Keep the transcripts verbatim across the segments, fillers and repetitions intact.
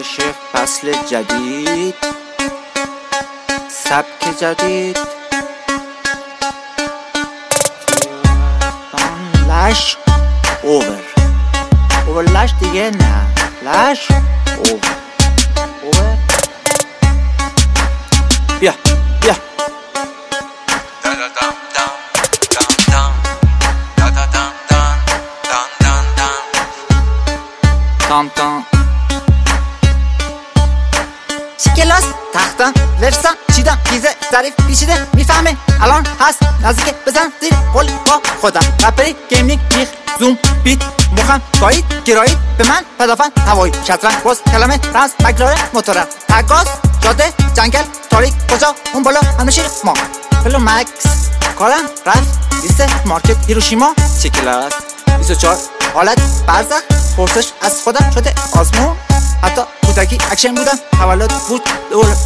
عاشق فصل جدید، سبک جدید، لش اوور اوور لش دیگه نه، لش اوور اوور. بیا بیا تام تام کلاس تختم ورسم چیدم گیزه ظریف پیچیده میفهمه الان هست نزدیک بزن زیر قول با خودم رپری گیمینگ میخ زوم بیت مخم گایید گرایید به من پدافن هوایی شطرنج باز کلمه رمز مگلاره موتورم تگاز جاده جنگل تاریک کجا اون بالا همه شیر ما فلو مکس کارم رفت لیست مارکت هیروشیما چه کلاس بیست و چهار حالت برزخ پرسش از خودم شده آزمون حتی کودکی اکشن بودم تولد بود دور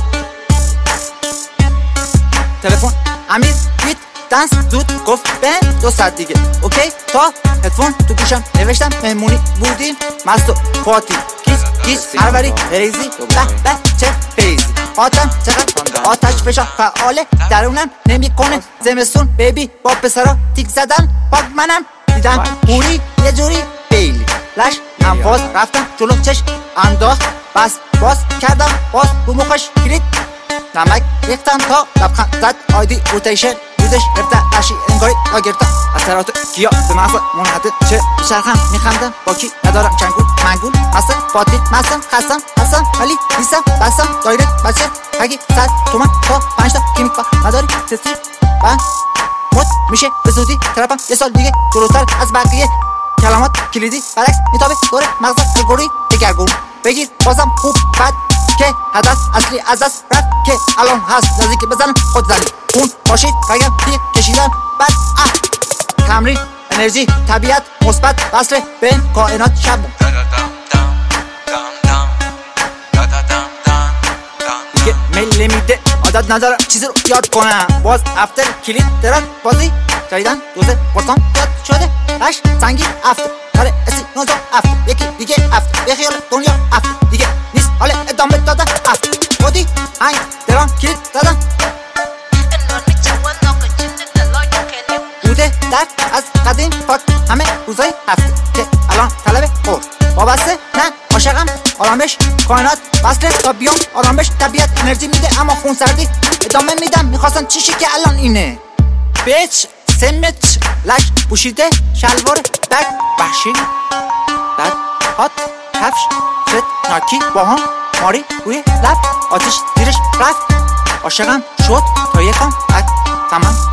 تلفن امیر بیت دنس زود گفت به دو ساعت دیگه اوکی تا هدفون تو گوشم نوشتم مهمونی بودیم مستو پاتی کیس کیس هروری ریزی به به چه فیزی آتم چقدر آتش فشان فعاله درونم نمیکنه زمستون بیبی با پسرا تیک زدن پاک منم دیدم پوری یه جوری بیلی لش انفاز رفتم جلو چشم انداخت بس باز کردم باز رو مخش کلید نمک ریختم تا لبخند زد آیدی روتیشن یوزش رفته اشی انگاری آگرتا اثرات گیا به مغز منحدد چه میشرخم میخندم با کی ندارم چنگول منگول مستم باطیل مستم خستم هستم ولی نیستم بستم دایرکت بچه هگی صد تومن تا پنج تا کیمیک با نداری تستی و مد میشه به زودی ترپم یه سال دیگه جلوتر از بقیه کلمات کلیدی برعکس میتابه دور مغز الگوری دگرگون بگیر بازم خوب بد که هدف اصلی از دست رفت که الان هست نزدیک بزنم خود زنی اون باشید بگم تیر کشیدن بعد اه تمرین انرژی طبیعت مثبت وصل به کائنات شب دیگه میل نمیده عادت ندارم چیزی رو یاد کنم باز افتر کلید درن بازی جایدن دوزه پرتان یاد شده هش سنگی افتر کاره اسی نوزا افتر یکی دیگه افتر به خیال دنیا افتر دیگه نیست حال ادامه دادن افتر بودی هنگ دران کلید دادن بوده در از قدیم پاک همه روزای هفته که الان طلب خورد وابسته نه عاشقم آرامش کائنات وصله تا بیام آرامش طبیعت انرژی میده اما خون سردی ادامه میدم میخواستم چیشی که الان اینه بیچ سمت لش پوشیده شلوار بگ وحشی بد هات کفش فت ناکی با هم ماری روی لب آتش زیرش رفت عاشقم شد تا یکم بد تمام